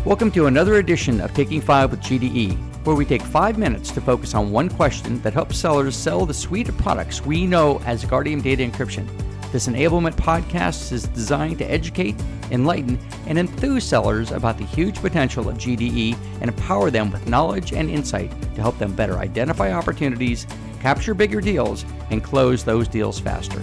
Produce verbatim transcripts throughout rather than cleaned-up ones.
Welcome to another edition of Taking Five with G D E, where we take five minutes to focus on one question that helps sellers sell the suite of products we know as Guardium Data Encryption. This enablement podcast is designed to educate, enlighten, and enthuse sellers about the huge potential of G D E and empower them with knowledge and insight to help them better identify opportunities, capture bigger deals, and close those deals faster.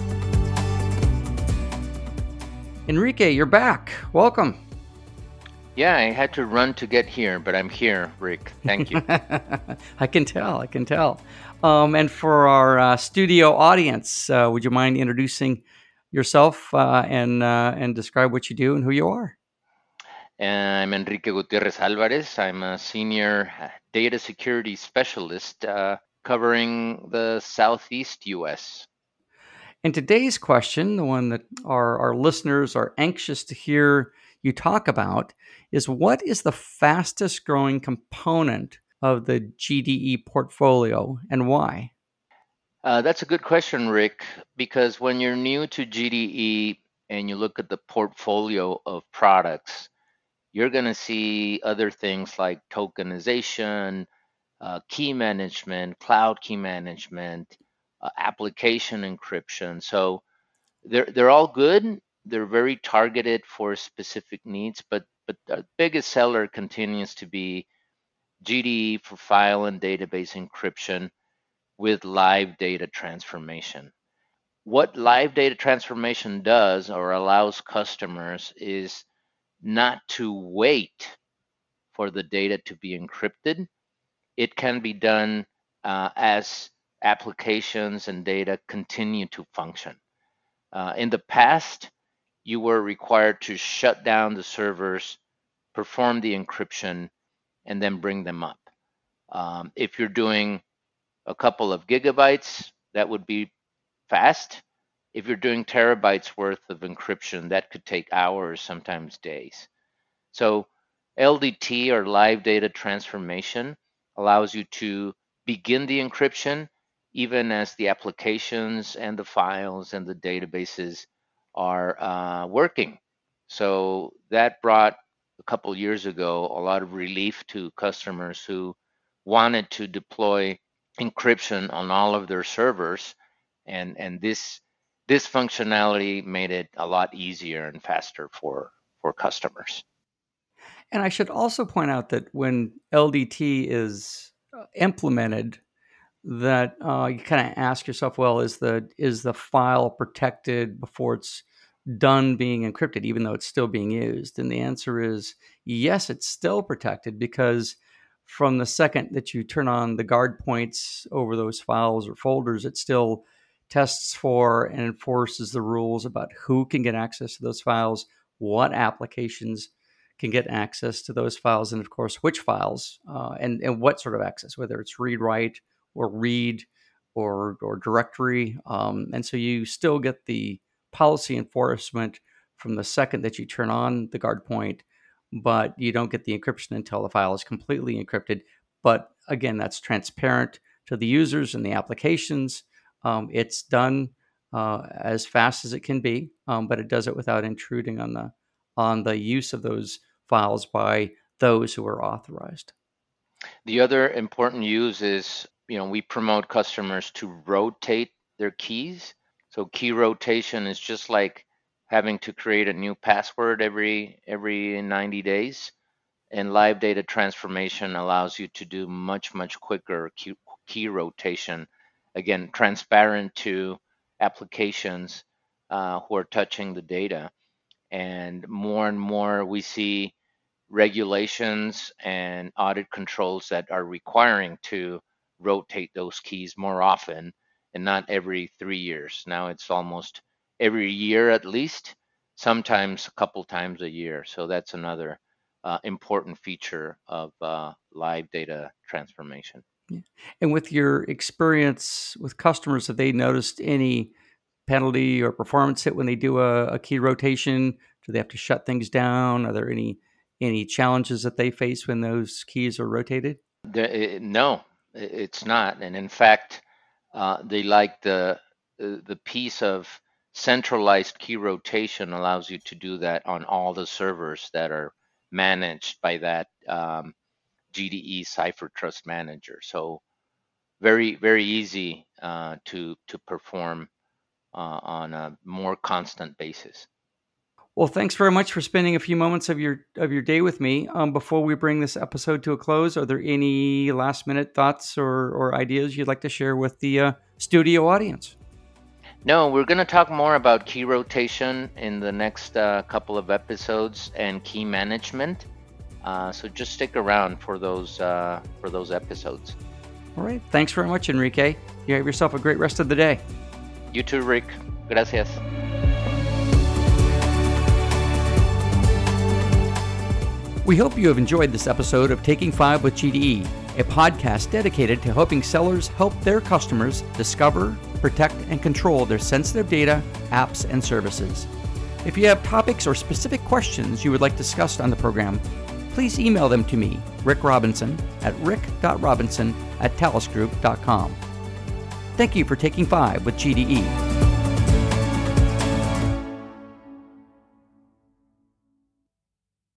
Enrique, you're back. Welcome. Yeah, I had to run to get here, but I'm here, Rick. Thank you. I can tell. I can tell. Um, and for our uh, studio audience, uh, would you mind introducing yourself uh, and uh, and describe what you do and who you are? I'm Enrique Gutierrez Alvarez. I'm a senior data security specialist uh, covering the Southeast U S. And today's question, the one that our, our listeners are anxious to hear you talk about, is what is the fastest growing component of the G D E portfolio and why? Uh, that's a good question, Rick, because when you're new to G D E and you look at the portfolio of products, you're going to see other things like tokenization, uh, key management, cloud key management, uh, application encryption. So they're they're all good. They're very targeted for specific needs, but but the biggest seller continues to be G D E for file and database encryption with live data transformation. What live data transformation does or allows customers is not to wait for the data to be encrypted. It can be done uh, as applications and data continue to function. Uh, in the past, you were required to shut down the servers, perform the encryption, and then bring them up. Um, if you're doing a couple of gigabytes, that would be fast. If you're doing terabytes worth of encryption, that could take hours, sometimes days. So L D T, or live data transformation, allows you to begin the encryption even as the applications and the files and the databases are uh, working. So that brought, a couple years ago, a lot of relief to customers who wanted to deploy encryption on all of their servers, and and this this functionality made it a lot easier and faster for for customers. And I should also point out that when L D T is uh, implemented, that uh, you kind of ask yourself, well, is the is the file protected before it's done being encrypted, even though it's still being used? And the answer is yes, it's still protected, because from the second that you turn on the guard points over those files or folders, it still tests for and enforces the rules about who can get access to those files, what applications can get access to those files, and of course, which files uh, and, and what sort of access, whether it's read write or read or or directory. Um, and so you still get the policy enforcement from the second that you turn on the guard point, but you don't get the encryption until the file is completely encrypted. But again, that's transparent to the users and the applications. Um, it's done uh, as fast as it can be, um, but it does it without intruding on the on the use of those files by those who are authorized. The other important use is, you know, we promote customers to rotate their keys. So key rotation is just like having to create a new password every every ninety days. And live data transformation allows you to do much, much quicker key, key rotation. Again, transparent to applications uh, who are touching the data. And more and more we see regulations and audit controls that are requiring to rotate those keys more often, and not every three years. Now it's almost every year at least, sometimes a couple times a year. So that's another uh, important feature of uh, live data transformation. Yeah. And with your experience with customers, have they noticed any penalty or performance hit when they do a, a key rotation? Do they have to shut things down? Are there any any challenges that they face when those keys are rotated? The, it, no, it- it's not. And in fact, uh, they like the the the piece of centralized key rotation allows you to do that on all the servers that are managed by that um, G D E Cipher Trust Manager. So very, very easy uh, to to perform uh, on a more constant basis. Well, thanks very much for spending a few moments of your of your day with me. Um, before we bring this episode to a close, are there any last minute thoughts or, or ideas you'd like to share with the uh, studio audience? No, we're going to talk more about key rotation in the next uh, couple of episodes and key management. Uh, so just stick around for those uh, for those episodes. All right. Thanks very much, Enrique. You have yourself a great rest of the day. You too, Rick. Gracias. We hope you have enjoyed this episode of Taking Five with G D E, a podcast dedicated to helping sellers help their customers discover, protect, and control their sensitive data, apps, and services. If you have topics or specific questions you would like discussed on the program, please email them to me, Rick Robinson, at rick dot robinson at talos group dot com. Thank you for Taking Five with G D E.